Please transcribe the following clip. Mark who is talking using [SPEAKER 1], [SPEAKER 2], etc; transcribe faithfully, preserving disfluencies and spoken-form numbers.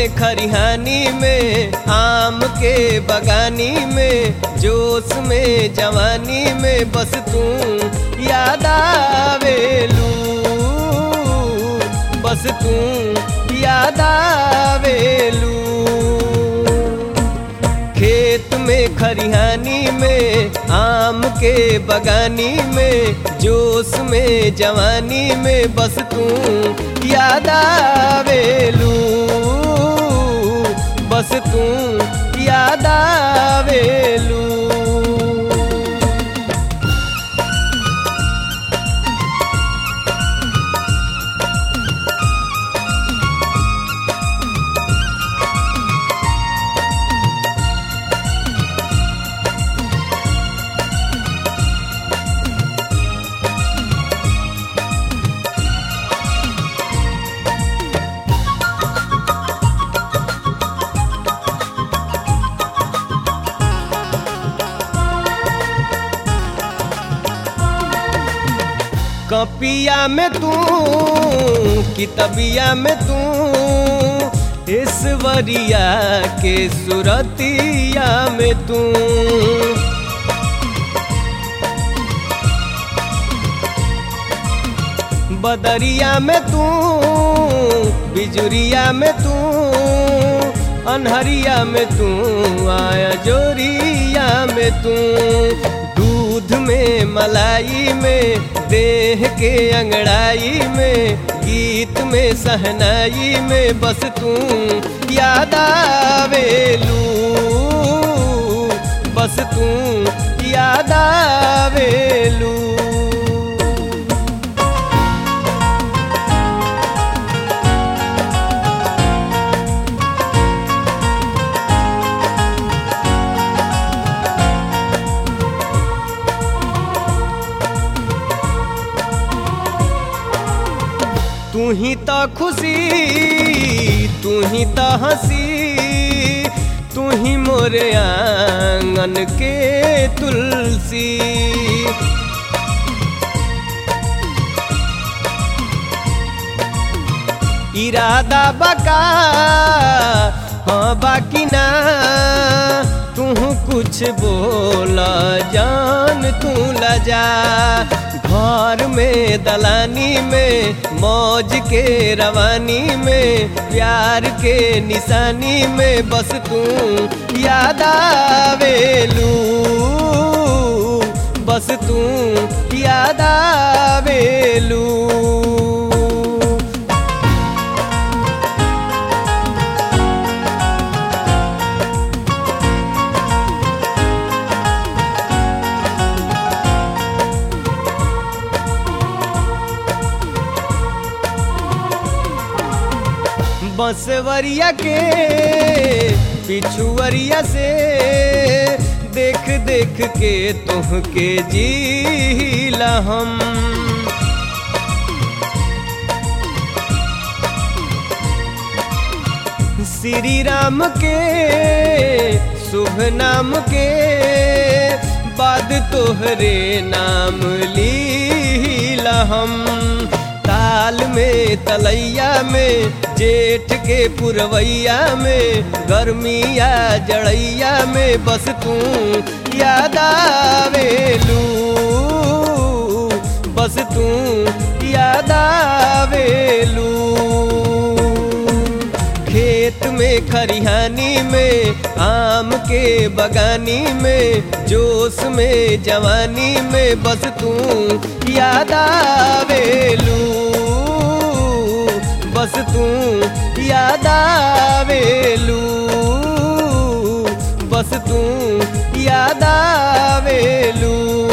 [SPEAKER 1] में खरिहानी में आम के बगानी में जोश में जवानी में बस तू याद आवेलू, बस तू याद आवेलू। खेत में खरिहानी में आम के बगानी में जोश में जवानी में बस तू याद आवेलू, बस तू याद आवेलू। कपिया में तू कितबिया में तू ईश्वरिया के सुरतिया में तू बदरिया में तू बिजुरिया में तू अनहरिया में तू आया जोरिया में तू दूध में मलाई में देह के अंगड़ाई में गीत में सहनाई में बस तू याद आवेलू, बस तू याद आवेलू। तू ही तो खुशी तू ही तो हंसी तू ही मोरे आंगन के तुलसी। इरादा बका हाँ बाकी ना तू कुछ बोला जान तू लजा। घर में दलानी में मौज के रवानी में प्यार के निशानी में बस तू याद आवेलू, बस तू याद आवेलू। बंसवरिया के पिछुअरिया से देख देख के तुहके जीला हम। श्री राम के शुभ नाम के बाद तोहरे नाम लीला हम। ताल में तलैया में जेठ के पुरवैया में गर्मिया जड़ैया में बस तू याद आवेलू, बस तू याद आवेलू। खेत में खरिहानी में आम के बगानी में जोश में जवानी में बस तू याद आवेलू, बस तू याद आवेलू, बस तू याद आवेलू।